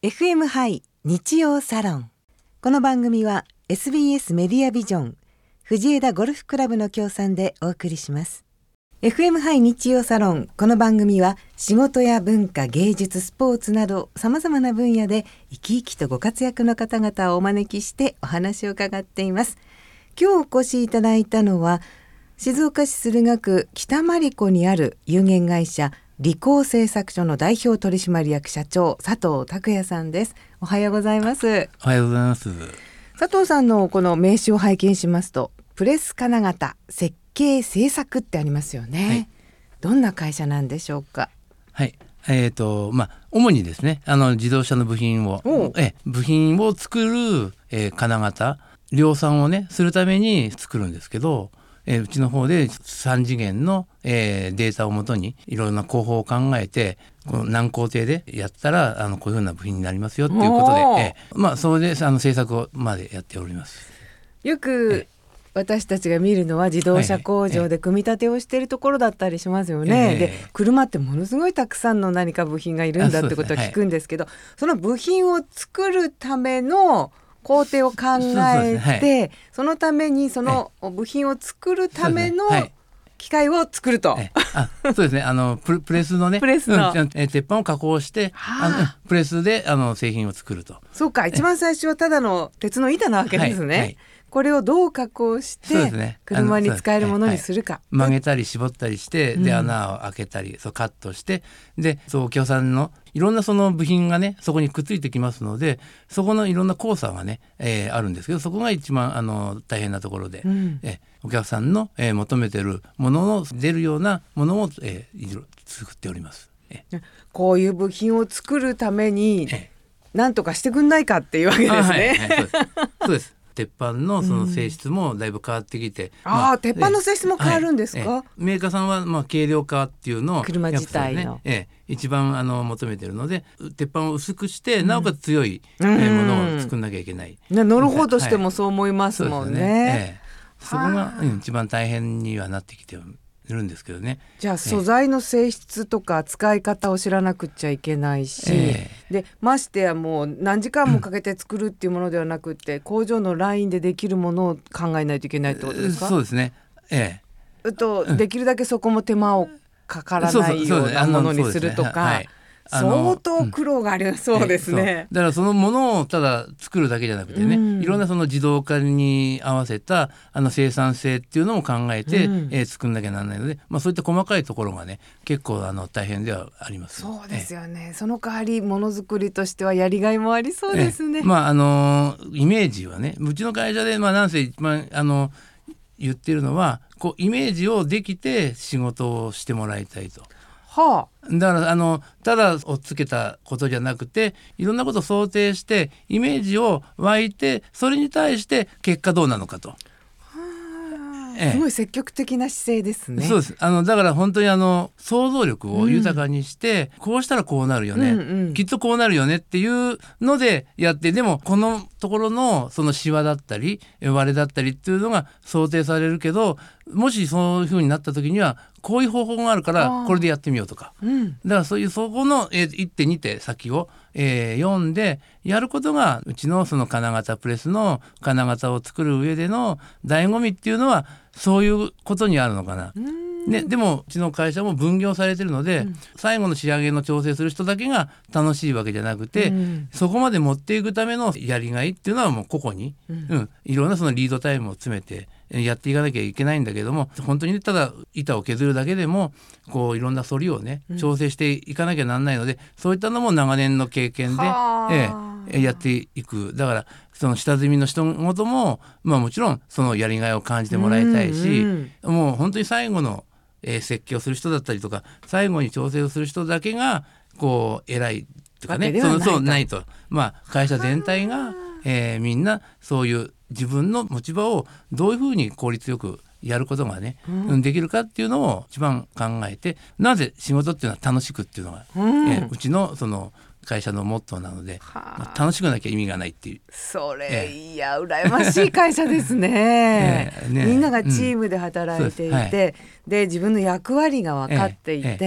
FM ハイ日曜サロン。この番組は SBS メディアビジョン藤枝ゴルフクラブの協賛でお送りします。 FM ハイ日曜サロン。この番組は仕事や文化、芸術、スポーツなどさまざまな分野で生き生きとご活躍の方々をお招きしてお話を伺っています。今日お越しいただいたのは静岡市駿河区北真理子にある有限会社理工製作所の代表取締役社長佐藤拓也さんです。おはようございます。 おはようございます。 佐藤さんのこの名刺を拝見しますと、プレス金型設計製作ってありますよね、はい、どんな会社なんでしょうか。 はい、主にですね、自動車の部品を作る、金型量産をねするために作るんですけど、うちの方で3次元の、データをもとにいろんな工法を考えて、この何工程でやったらこういうふうな部品になりますよっていうことで、それで製作までやっております。 よく私たちが見るのは自動車工場で組み立てをしているところだったりしますよね、で車ってものすごいたくさんの何か部品がいるんだってことは聞くんですけど、その部品を作るための工程を考えて、そのためにその部品を作るための機械を作ると。 そうですね、プレスのね、鉄板を加工してプレスで製品を作ると。 そうか、一番最初はただの鉄の板なわけですね、これをどう加工して車に使えるものにするか、 曲げたり絞ったりして、で穴を開けたりカットして、でお客さんのいろんなその部品がねそこにくっついてきますので、そこのいろんな交差がね、あるんですけど、そこが一番大変なところで、お客さんの、求めてるものの出るようなものを、作っております。 こういう部品を作るために何とかしてくんないかっていうわけですね。 そうです。鉄板のその性質もだいぶ変わってきて、 鉄板の性質も変わるんですか。 メーカーさんは軽量化っていうのを車自体の、 一番求めてるので、鉄板を薄くしてなおかつ強いものを作んなきゃいけない。 乗る方としてもそう思いますもんね。 そこが一番大変にはなってきてるんですけどね。 じゃあ素材の性質とか使い方を知らなくちゃいけないし、でましてやもう何時間もかけて作るっていうものではなくて、工場のラインでできるものを考えないといけないってことですか。 そうですね、 できるだけそこも手間をかからないようなものにするとか、相当苦労がありそうですね。 だからそのものをただ作るだけじゃなくてね、いろんなその自動化に合わせた生産性っていうのも考えて、作んなきゃならないので、そういった細かいところがね結構大変ではあります。 そうですよね、その代わりものづくりとしてはやりがいもありそうですね。 イメージはね、うちの会社でなんせ一番言ってるのは、イメージをできて仕事をしてもらいたいと。だからただをつけたことじゃなくて、いろんなことを想定してイメージを湧いて、それに対して結果どうなのかと。 すごい積極的な姿勢ですね。 そうです。だから本当に想像力を豊かにして、こうしたらこうなるよね、きっとこうなるよねっていうのでやって、でもこのところのそのシワだったり割れだったりっていうのが想定されるけど、もしそういう風になった時にはこういう方法があるからこれでやってみようとか、だからそういうそこの1手2手先を読んでやることが、うちのその金型プレスの金型を作る上での醍醐味っていうのはそういうことにあるのかな。でもうちの会社も分業されてるので、最後の仕上げの調整する人だけが楽しいわけじゃなくて、そこまで持っていくためのやりがいっていうのはもう個々に、いろんなそのリードタイムを詰めてやっていかなきゃいけないんだけども、本当にただ板を削るだけでもいろんな反りをね調整していかなきゃなんないので、そういったのも長年の経験で、やっていく。だからその下積みの人ごとも、もちろんそのやりがいを感じてもらいたいし、もう本当に最後の設計をする人だったりとか、最後に調整をする人だけが偉いとかね、そうないと、会社全体が、みんなそういう自分の持ち場をどういうふうに効率よくやることがね、できるかっていうのを一番考えて、なぜ仕事っていうのは楽しくっていうのが、うちのその会社のモットーなので、楽しくなきゃ意味がないっていう。 それ、いや羨ましい会社ですね。みんながチームで働いていて、で自分の役割が分かっていて、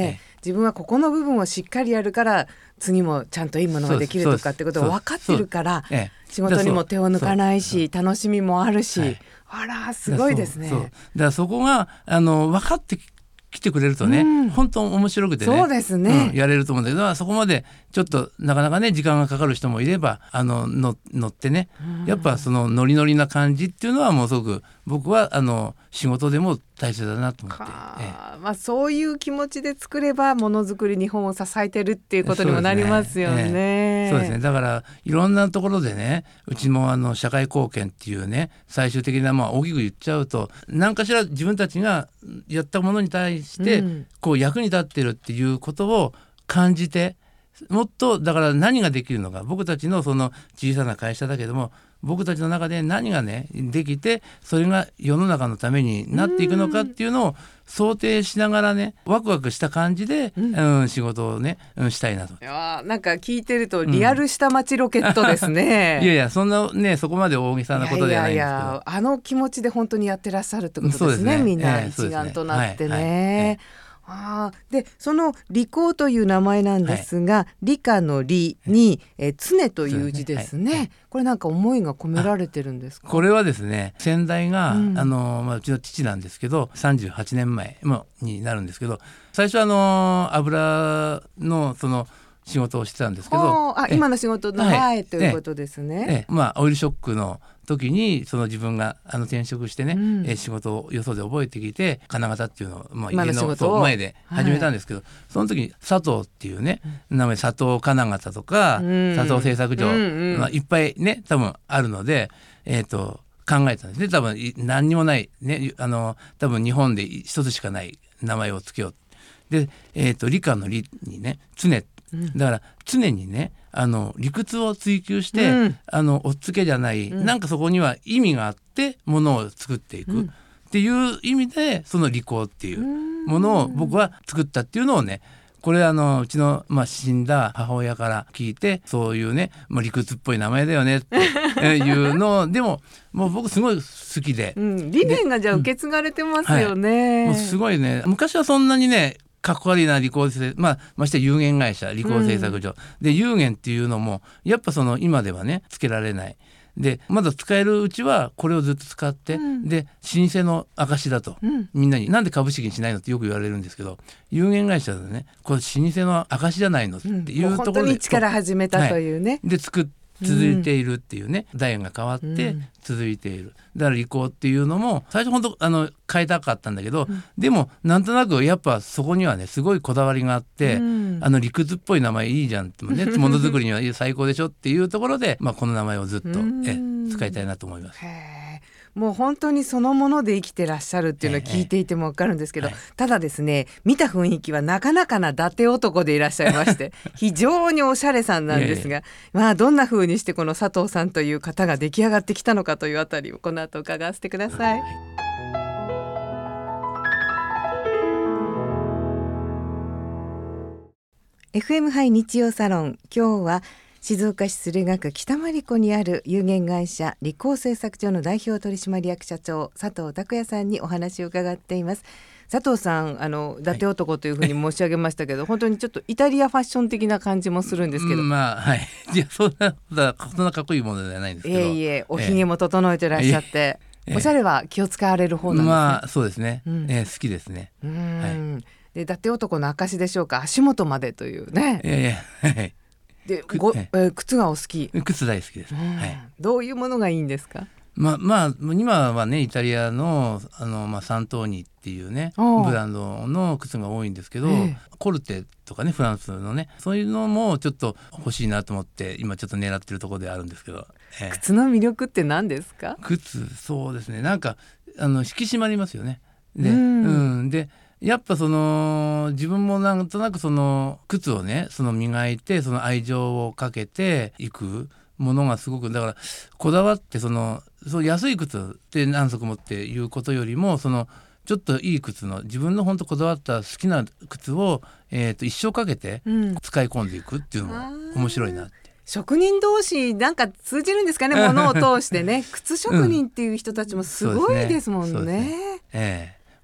自分はここの部分をしっかりやるから次もちゃんといいものができるとかってことが分かってるから仕事にも手を抜かないし楽しみもあるし、はい、あらすごいですね。 だからそこが分かって来てくれるとね、本当面白くてね、 そうですね、 やれると思うんだけど、そこまでちょっとなかなかね時間がかかる人もいれば乗ってね、やっぱそのノリノリな感じっていうのはもうすごく僕は仕事でも大切だなと思って、 そういう気持ちで作ればものづくり日本を支えてるっていうことにもなりますよね。 そうですね。だからいろんなところでね、うちも社会貢献っていうね、最終的な大きく言っちゃうと何かしら自分たちがやったものに対してこう役に立ってるっていうことを感じて、もっとだから何ができるのか、僕たちのその小さな会社だけども僕たちの中で何がねできてそれが世の中のためになっていくのかっていうのを想定しながらね、ワクワクした感じで、仕事をね、したいなと。 なんか聞いてるとリアル下町ロケットですね。 いやいやそんなねそこまで大げさなことではないんですけど、 気持ちで本当にやってらっしゃるってことですね。みんな一丸となってね。でその理工という名前なんですが、理科の理に、常という字ですね。これなんか思いが込められてるんですか？ これはですね、先代が、うちの父なんですけど38年前になるんですけど、最初油のその仕事をしてたんですけど、 今の仕事の前ということですね。 オイルショックの時にその自分が転職してね、仕事をよそで覚えてきて金型っていうのを、家の前で始めたんですけど、その時に佐藤っていうね名前、佐藤金型とか、佐藤製作所、いっぱいね多分あるので、考えたんですね。多分何にもないね、多分日本で一つしかない名前をつけよう。で、理科の理にね常、だから常にね理屈を追求して、おっつけじゃない、なんかそこには意味があってものを作っていくっていう意味で、その理工っていうものを僕は作ったっていうのをね、これうちの、死んだ母親から聞いて、そういうね、理屈っぽい名前だよねっていうのでももう僕すごい好きで、 理念がじゃあ受け継がれてますよね。 もうすごいね、昔はそんなにねかっこ悪いな理工製、まして有限会社理工製作所、で有限っていうのもやっぱその今ではねつけられないで、まだ使えるうちはこれをずっと使って、で老舗の証だと、みんなになんで株式にしないのってよく言われるんですけど、有限会社でねこれ老舗の証じゃないのっていうところで、 本当に一から始めたというね、 で続いているっていうね、代が変わって続いている。だから理工っていうのも最初本当変えたかったんだけど、でもなんとなくやっぱそこにはねすごいこだわりがあって、理屈っぽい名前いいじゃんってね、ものづくりには最高でしょっていうところで、この名前をずっと使いたいなと思います。 もう本当にそのもので生きてらっしゃるっていうのを聞いていても分かるんですけど、ただですね、見た雰囲気はなかなかな伊達男でいらっしゃいまして非常におしゃれさんなんですが、どんな風にしてこの佐藤さんという方が出来上がってきたのかというあたりをこの後伺わせてください。FM ハイ日曜サロン、今日は静岡市駿河区北真理子にある有限会社理工製作所の代表取締役社長佐藤拓也さんにお話を伺っています。佐藤さん伊達男というふうに申し上げましたけど、本当にちょっとイタリアファッション的な感じもするんですけど、いやそんなかっこいいものではないんですけど、 おひげも整えてらっしゃって、おしゃれは気を使われる方なんですね。 そうですね、好きですね。 で伊達男の証でしょうか、足元までというね。で靴がお好き？ 靴大好きです。 どういうものがいいんですか？ 今はねイタリアのサントーニっていうねブランドの靴が多いんですけど、コルテとかねフランスのねそういうのもちょっと欲しいなと思って今ちょっと狙ってるところであるんですけど、 靴の魅力って何ですか？ 靴、そうですね、なんか引き締まりますよね。で、でやっぱその自分もなんとなくその靴をね磨いてその愛情をかけていくものがすごく、だからこだわってそう安い靴って何足もっていうことよりもちょっといい靴の自分の本当こだわった好きな靴を、一生かけて使い込んでいくっていうのも面白いなって。 職人同士なんか通じるんですかね、物を通してね靴職人っていう人たちもすごいですもんね。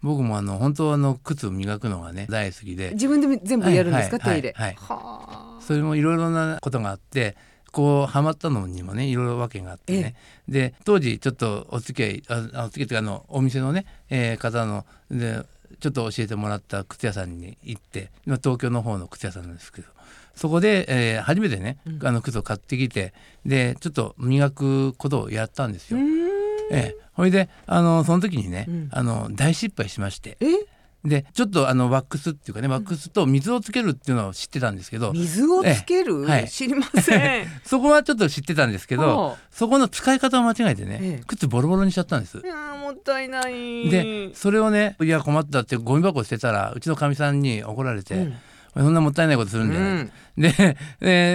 僕も本当は靴を磨くのがね大好きで、 自分で全部やるんですか、手入れ。 はい、 はあ。 それもいろいろなことがあって、こうハマったのにもねいろいろ訳があってね、で当時ちょっとお付き合いお付き合いというかお店のね、方のでちょっと教えてもらった靴屋さんに行って、今東京の方の靴屋さんなんですけど、そこで、初めてね靴を買ってきて、でちょっと磨くことをやったんですよ。ほいでその時にね、大失敗しまして、でちょっとワックスっていうかね、ワックスと水をつけるっていうのを知ってたんですけど、 水をつける、はい、知りませんそこはちょっと知ってたんですけど、そこの使い方を間違えてね、靴ボロボロにしちゃったんです。 いやもったいない。 でそれをね、いや困ったってゴミ箱捨てたらうちのかみさんに怒られて、そんなもったいないことするんじゃない、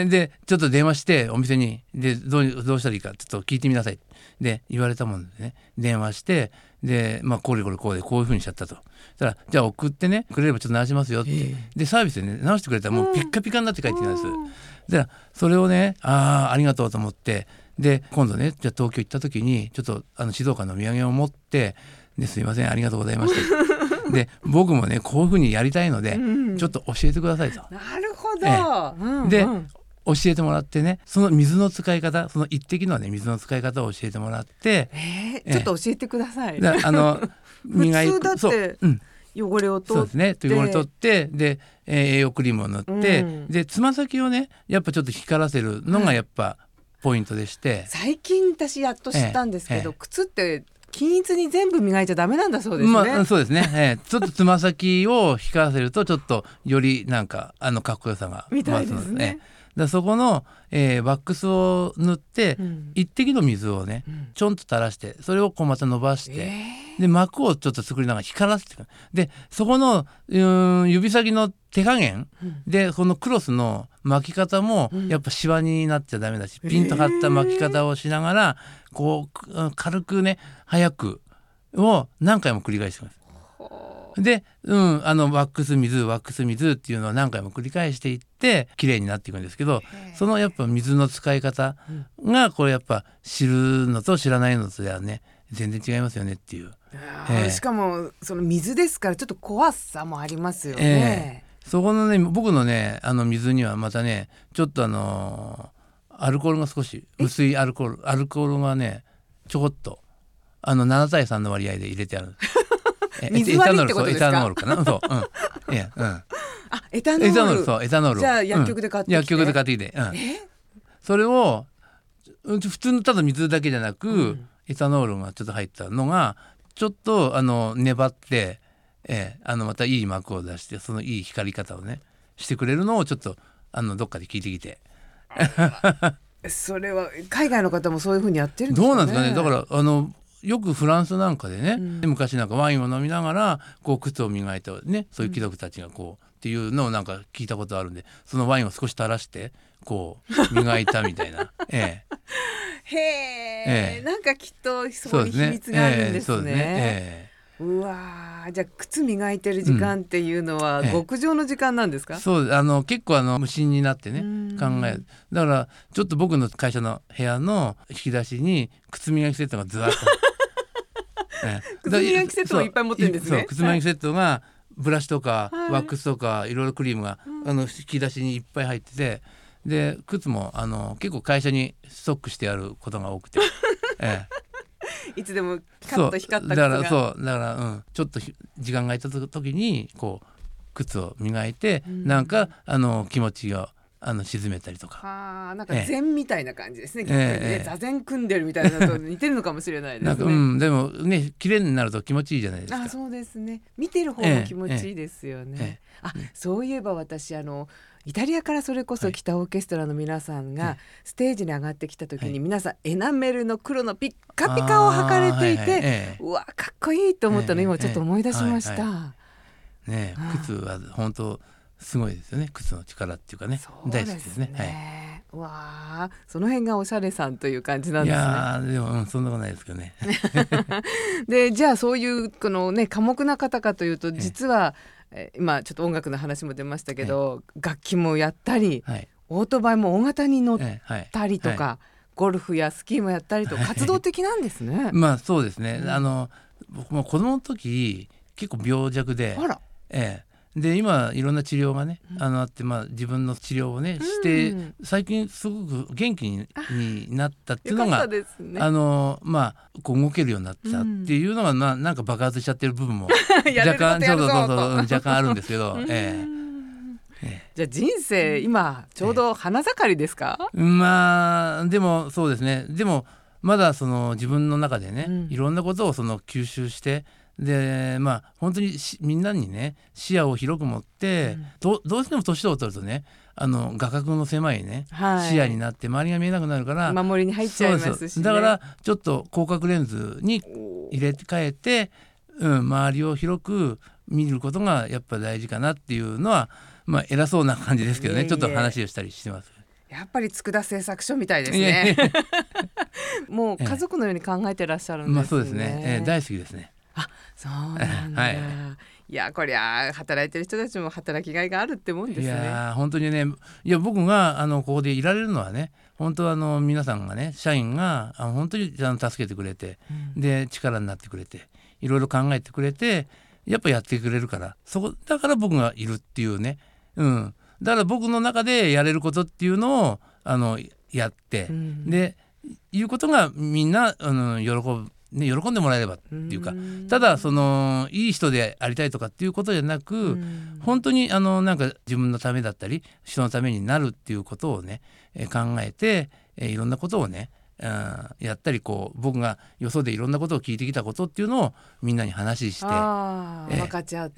でちょっと電話してお店にでどうしたらいいかちょっと聞いてみなさいで言われたもんでね、電話してで、これこうでこういう風にしちゃったと。そしたらじゃあ送ってねくれればちょっと直しますよって、でサービスでね直してくれたらもうピッカピカになって帰ってきたんです。でそれをねありがとうと思って、で今度ねじゃあ東京行った時にちょっと静岡のお土産を持ってですいませんありがとうございましたで僕もねこういう風にやりたいので、ちょっと教えてくださいと。 なるほど、 で教えてもらってね、その水の使い方、その一滴のね水の使い方を教えてもらって、 ちょっと教えてください。 磨い普通だって汚れを取って、 そうですね、汚れ取ってで、栄養クリームを塗って、でつま先をねやっぱちょっと光らせるのがやっぱポイントでして、 最近私やっと知ったんですけど、靴って均一に全部磨いちゃダメなんだそうですね。 そうですね、ちょっとつま先を光らせるとちょっとよりなんかかっこよさがみたいですね。 そこの、ワックスを塗って、一滴の水をね、ちょんと垂らしてそれをこうまた伸ばして、で膜をちょっと作りながら光らせていく。でそこの指先の手加減、でこのクロスの巻き方もやっぱシワになっちゃダメだし、ピンと張った巻き方をしながらこう軽くね早くを何回も繰り返してます。で、ワックス水っていうのを何回も繰り返していって綺麗になっていくんですけど、そのやっぱ水の使い方がこれやっぱ知るのと知らないのとではね全然違いますよねっていう。 しかもその水ですからちょっと怖さもありますよね。 そこのね僕のね水にはまたねちょっとアルコールが少し薄いアルコールがねちょこっと7対3の割合で入れてある水割りってことですか？ エタノールかな。そう、 エタノール。 そうエタノール。 じゃあ薬局で買ってきて。 薬局で買ってきて、それを普通のただ水だけじゃなく、エタノールがちょっと入ったのがちょっと粘って、またいい膜を出してそのいい光り方をねしてくれるのをちょっとどっかで聞いてきて。 それは海外の方もそういう風にやってるんですかね。 どうなんですかね。だからよくフランスなんかでね、昔なんかワインを飲みながらこう靴を磨いてね、そういう貴族たちがこうっていうのをなんか聞いたことあるんで、そのワインを少し垂らしてこう磨いたみたいな。 なんかきっとそういう秘密があるんですね。うわじゃあ靴磨いてる時間っていうのは極上の時間なんですか？ そう結構無心になってね考える。だからちょっと僕の会社の部屋の引き出しに靴磨きセットがずらっと靴磨きセットをいっぱい持ってるんですね。 靴磨きセットがブラシとかワックスとかいろいろクリームが引き出しにいっぱい入ってて、で靴も結構会社にストックしてあることが多くていつでもカッと光った靴がだからちょっと時間が空いた時にこう靴を磨いて、なんか気持ちを沈めたりとか。 なんか禅みたいな感じですね。座禅組んでるみたいなのと似てるのかもしれないですね。 でもね綺麗になると気持ちいいじゃないですか。 そうですね。見てる方も気持ちいいですよね。そういえば私イタリアからそれこそ来たオーケストラの皆さんがステージに上がってきた時に皆さんエナメルの黒のピッカピカを履かれていて、うわかっこいいと思ったの今ちょっと思い出しました。 靴は本当すごいですよね。靴の力っていうかね、大好きですね。 わその辺がおしゃれさんという感じなんですね。 いやでもそんなことないですけどね。 でじゃあそういうこのね寡黙な方かというと実は今ちょっと音楽の話も出ましたけど、楽器もやったり、オートバイも大型に乗ったりとか、ゴルフやスキーもやったりと活動的なんですね。 そうですね。僕も子供の時結構病弱で、 あら、 で今いろんな治療がね、あって、自分の治療をねして、最近すごく元気になったっていうのが、こう動けるようになったっていうのが、なんか爆発しちゃってる部分も若干若干あるんですけど、 じゃあ人生今ちょうど花盛りですか？ でもそうですね。でもまだその自分の中でね、いろんなことをその吸収して、で本当にみんなにね視野を広く持って、どうしても年を取るとね画角の狭いね、視野になって周りが見えなくなるから、 守りに入っちゃいますしね。 だからちょっと広角レンズに入れ替えて、周りを広く見ることがやっぱ大事かなっていうのは、偉そうな感じですけどね、ちょっと話をしたりしてます。 やっぱり佃製作所みたいですね。もう家族のように考えてらっしゃるんですね。 そうですね、大好きですね。 そうなんだ。いやこりゃ働いてる人たちも働きがいがあるってもんですね。 いや本当にね、僕がここでいられるのはね、本当皆さんがね、社員が本当に助けてくれて、で力になってくれて、いろいろ考えてくれて、やっぱやってくれるから、だから僕がいるっていうね、だから僕の中でやれることっていうのをやって、でいうことがみんな喜んでもらえればっていうか、ただいい人でありたいとかっていうことじゃなく、本当になんか自分のためだったり人のためになるっていうことをね、考えて、いろんなことをね、やったり、僕がよそでいろんなことを聞いてきたことっていうのをみんなに話して、 分かち合って、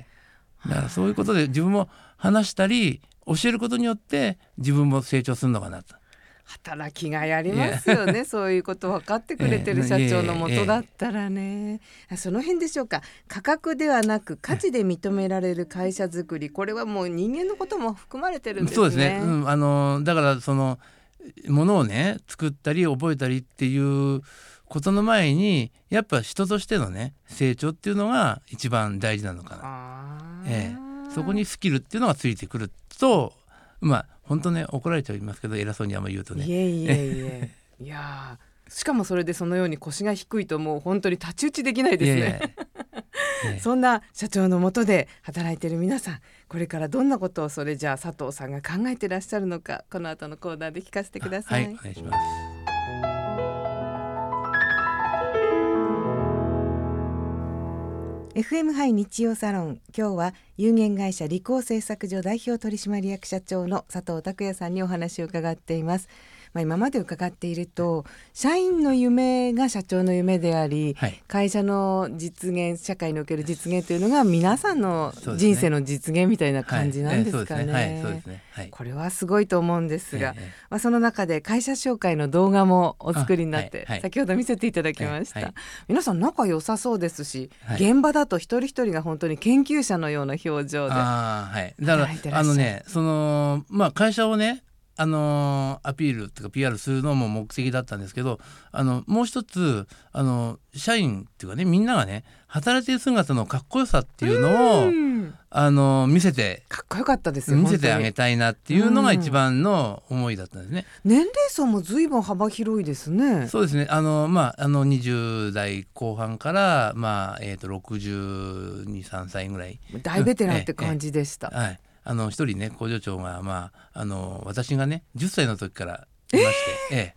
だからそういうことで自分も話したり教えることによって自分も成長するのかなと。 働きがいありますよね。そういうこと分かってくれてる社長のもとだったらね、その辺でしょうか。価格ではなく価値で認められる会社づくり、これはもう人間のことも含まれてるんですね。 そうですね、だからものをね作ったり覚えたりっていうことの前に、やっぱ人としてのね成長っていうのが一番大事なのかな。そこにスキルっていうのがついてくると、本当ね怒られちゃいますけど、偉そうにあんま言うとね。 いやしかもそれでそのように腰が低いともう本当に太刀打ちできないですね。そんな社長の下で働いている皆さん、これからどんなことをそれじゃあ佐藤さんが考えてらっしゃるのか、この後のコーナーで聞かせてください。 お願いします。 FM ハイ日曜サロン、今日は有限会社理工製作所代表取締役社長の佐藤拓也さんにお話を伺っています。今まで伺っていると、社員の夢が社長の夢であり、会社の実現、社会における実現というのが皆さんの人生の実現みたいな感じなんですかね。これはすごいと思うんですが、その中で会社紹介の動画もお作りになって、先ほど見せていただきました。皆さん仲良さそうですし、現場だと一人一人が本当に研究者のような表情でだから会社をねアピールとか PR するのも目的だったんですけど、もう一つ社員っていうかね、みんながね働いてる姿のかっこよさっていうのを見せて、 かっこよかったですよ。 見せてあげたいなっていうのが一番の思いだったんですね。 年齢層も随分幅広いですね。 そうですね、20代後半から、62、3歳ぐらい、 大ベテランって感じでした。 一人ね工場長が、私がね10歳の時からいまして、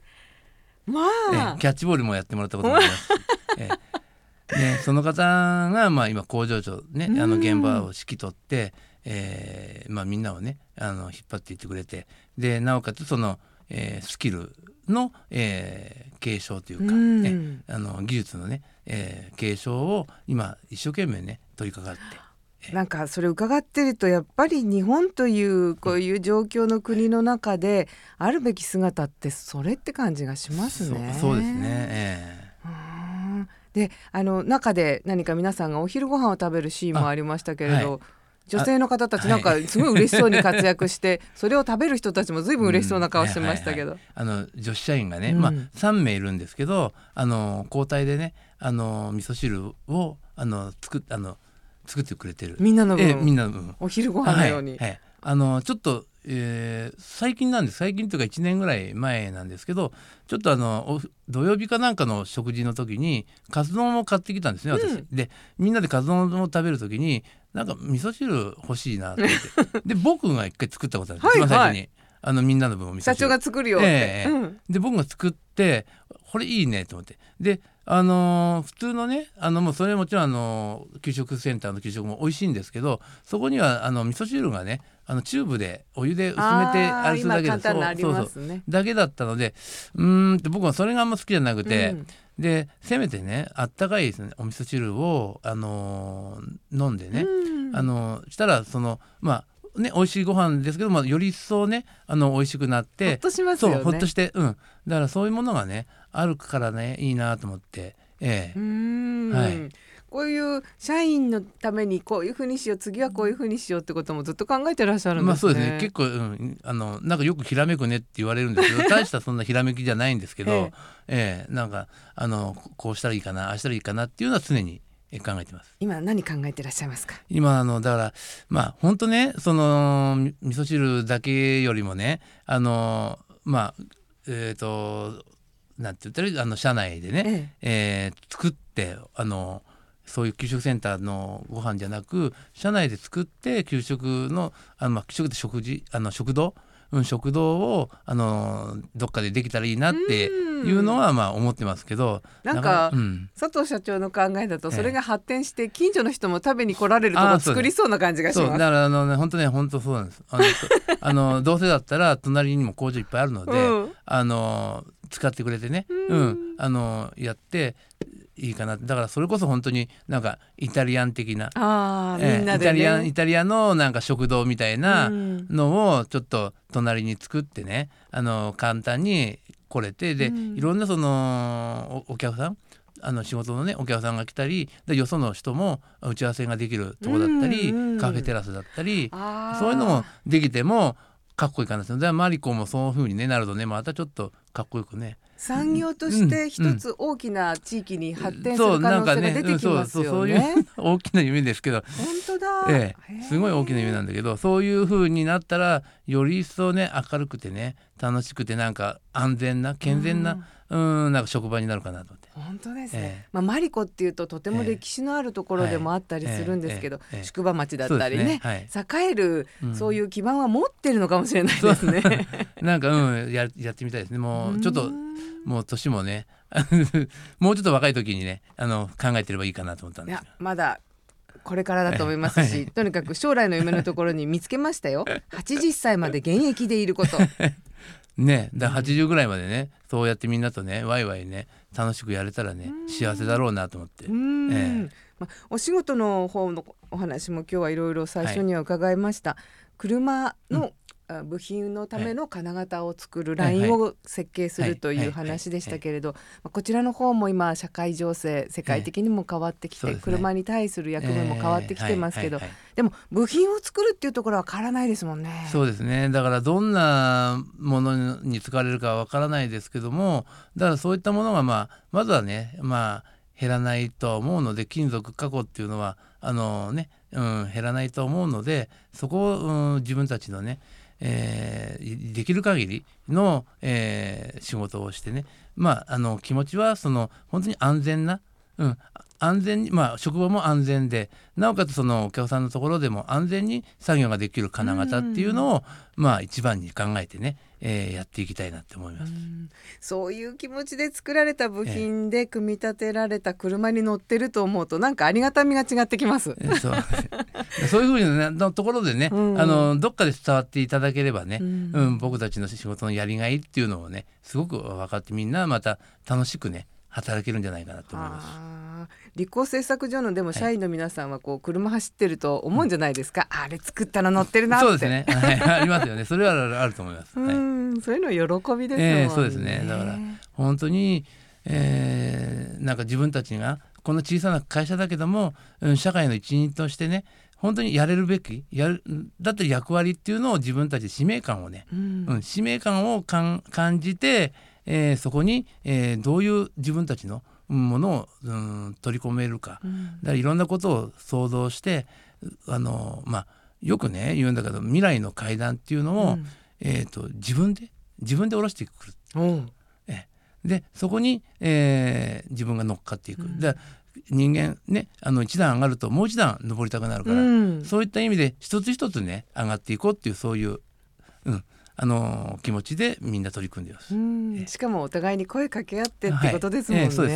キャッチボールもやってもらったこともありますし、その方が、今工場長ね、現場を指揮取って、みんなをね引っ張っていってくれて、でなおかつスキルの、継承というか、技術のね、継承を今一生懸命ね取り掛かって。 なんかそれ伺ってると、やっぱり日本というこういう状況の国の中であるべき姿ってそれって感じがしますね。 そうですね。 で中で何か皆さんがお昼ご飯を食べるシーンもありましたけれど、女性の方たちなんかすごい嬉しそうに活躍して、それを食べる人たちも随分嬉しそうな顔してましたけど、 女子社員がね、3名いるんですけど、交代でね味噌汁を作ってくれてる、 みんなの分、お昼ご飯のように、 ちょっと最近というか1年ぐらい前なんですけど、ちょっと土曜日かなんかの食事の時にカツ丼を買ってきたんですね、私。でみんなでカツ丼を食べる時になんか味噌汁欲しいなって言ってで僕が一回作ったことあるんです、一番最初にみんなの分を味噌汁社長が作るよって、 で僕が作ってこれいいねと思って、で普通のねもうそれもちろん給食センターの給食も美味しいんですけど、そこには味噌汁がねチューブでお湯で薄めてあれするだけで、 今簡単なありますね。 だけだったのでって僕はそれがあんま好きじゃなくて、でせめてねあったかいですねお味噌汁を飲んでね、したら美味しいご飯ですけど、より一層ね美味しくなってほっとしますよね。 そうほっとして、だからそういうものがねあるからねいいなと思って、 こういう社員のためにこういうふうにしよう、次はこういうふうにしようってこともずっと考えてらっしゃるんですね。 そうですね、結構、なんかよくひらめくねって言われるんですけど大したそんなひらめきじゃないんですけど、なんかこうしたらいいかなああしたらいいかなっていうのは常に考えてます。 今何考えてらっしゃいますか？ 今だから本当ね味噌汁だけよりもねなんて言ったら社内でね、作ってそういう給食センターのご飯じゃなく社内で作って給食の給食って食堂をどっかでできたらいいなっていうのは思ってますけど、 なんか、佐藤社長の考えだとそれが発展して近所の人も食べに来られるとこ作りそうな感じがします。 そうだから本当そうなんです。どうせだったら隣にも工場いっぱいあるので、使ってくれてね、やっていいかな。だからそれこそ本当になんかイタリアン的なみんなでね、 イタリアのなんか食堂みたいなのをちょっと隣に作ってね、簡単に来れて、でいろんなそのお客さん仕事のねお客さんが来たりでよその人も打ち合わせができるとこだったり、カフェテラスだったりそういうのもできてもかっこいいかなと。でマリコもそういう風に、なるとねまたちょっとかっこよくね産業として一つ大きな地域に発展する可能性が出てきますよね。 そういう大きな夢ですけど、 本当だ、 すごい大きな夢なんだけど、そういう風になったらより一層ね明るくてね楽しくてなんか安全な健全な、なんか職場になるかなと思って。 本当ですね、マリコっていうととても歴史のあるところでもあったりするんですけど、宿場町だったりね、栄える、そういう基盤は持ってるのかもしれないですね。 なんかやってみたいですね。もうちょっともう年もねもうちょっと若い時にね考えてればいいかなと思ったんです。 いやまだこれからだと思いますし、とにかく将来の夢のところに見つけましたよ。80歳まで現役でいることね、80ぐらいまでねそうやってみんなとねワイワイね楽しくやれたらね幸せだろうなと思って。 お仕事の方のお話も今日はいろいろ最初には伺いました。車の部品のための金型を作るラインを設計するという話でしたけれど、こちらの方も今社会情勢世界的にも変わってきて、車に対する役目も変わってきてますけど、でも部品を作るっていうところは変わらないですもんね。 そうですね。だからどんなものに使われるかはわからないですけども、だからそういったものがまずはね減らないとは思うので、金属加工っていうのは減らないと思うので、そこを、自分たちのねできる限りの、仕事をしてね、気持ちは本当に安全な、安全に、職場も安全でなおかつそのお客さんのところでも安全に作業ができる金型っていうのを、一番に考えてね、やっていきたいなって思います。 そういう気持ちで作られた部品で組み立てられた車に乗ってると思うとなんかありがたみが違ってきます。 そういうふうなところでね、どっかで伝わっていただければね、僕たちの仕事のやりがいっていうのをねすごく分かってみんなまた楽しくね働けるんじゃないかなと思います。 立候製作所のでも社員の皆さんはこう車走ってると思うんじゃないですか、あれ作ったの乗ってるなって。 そうですね、ありますよね。それはあると思います。 そういうの喜びですもんね。 そうですね。だから本当に、なんか自分たちがこの小さな会社だけども、社会の一員としてね本当にやれるべきだって役割っていうのを自分たちで使命感をね、使命感を感じて、そこに、どういう自分たちのものを、取り込めるか、だからいろんなことを想像してよくね言うんだけど、未来の階段っていうのを、自分で下ろしていく、でそこに、自分が乗っかっていく、で人間ね一段上がるともう一段登りたくなるから、そういった意味で一つ一つね上がっていこうっていう、そういう、気持ちでみんな取り組んでます。 しかもお互いに声かけ合ってってことですもんね。 そうです、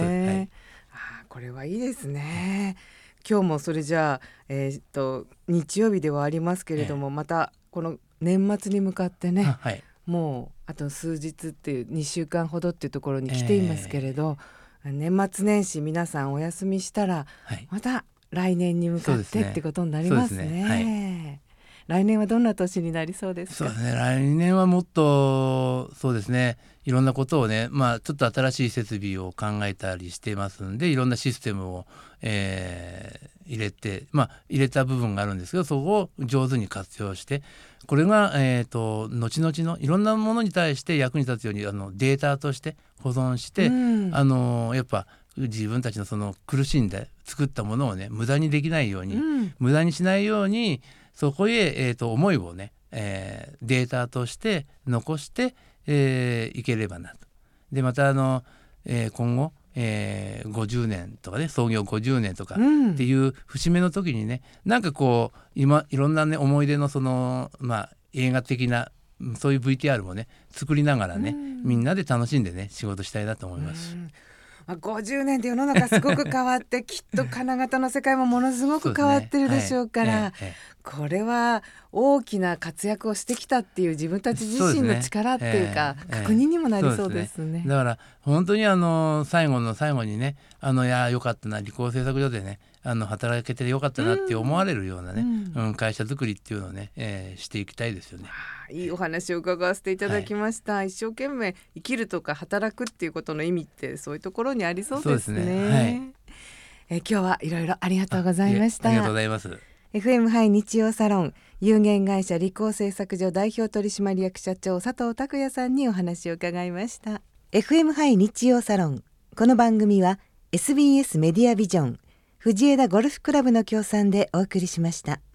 これはいいですね。今日もそれじゃあ、日曜日ではありますけれども、またこの年末に向かってね、もうあと数日っていう2週間ほどっていうところに来ていますけれど、年末年始皆さんお休みしたら、また来年に向かってってことになりますね。来年はどんな年になりそうですか？ そうですね、来年はもっとそうですね、いろんなことをね、ちょっと新しい設備を考えたりしてますんで、いろんなシステムを、入れた部分があるんですけど、そこを上手に活用して、これが、後々のいろんなものに対して役に立つようにデータとして保存して、やっぱ自分たちのその苦しんで作ったものをね無駄にできないように、無駄にしないように、そこへ、思いをね、データとして残して、いければなと。でまた今後、50年とかね、創業50年とかっていう節目の時にね、なんかこう今いろんなね思い出のその映画的なそういう VTR もね作りながらね、みんなで楽しんでね仕事したいなと思います。 50年で世の中すごく変わってきっと金型の世界もものすごく変わってるでしょうから、これは大きな活躍をしてきたっていう自分たち自身の力っていうか、確認にもなりそうですね。 だから本当に最後の最後にねいやよかったな、理工製作所でね働けてよかったなって思われるようなね、会社作りっていうのをね、していきたいですよね。 いいお話を伺わせていただきました。一生懸命生きるとか働くっていうことの意味ってそういうところにありそうですね。今日はいろいろありがとうございました。 ありがとうございます。 FM ハイ日曜サロン、有限会社理工製作所代表取締役社長佐藤拓也さんにお話を伺いました。FM ハイ日曜サロン、この番組は SBS メディアビジョン藤枝ゴルフクラブの協賛でお送りしました。